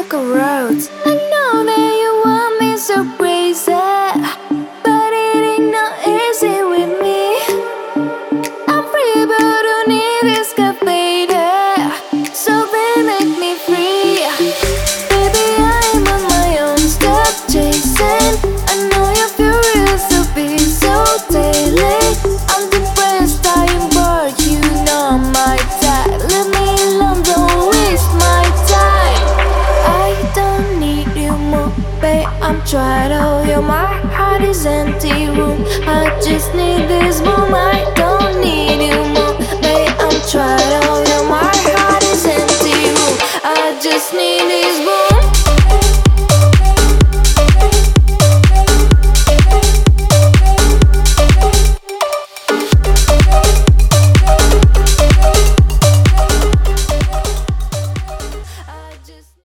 walk a road. I know that you want me so crazy, but it ain't not easy with me. I'm free but don't need escapated, so they make me free. Baby, I'm on my own, stop chasing. I know you're furious to be so daily. I'm depressed, I am bored, you know my type. Leave me alone, don't waste my time. I don't need you more, babe, I'm tried. Oh, yeah, my heart is empty room. I just need this moment. I don't need you more, babe, I'm tried. Oh, yeah, my heart is empty room. I just need this moment.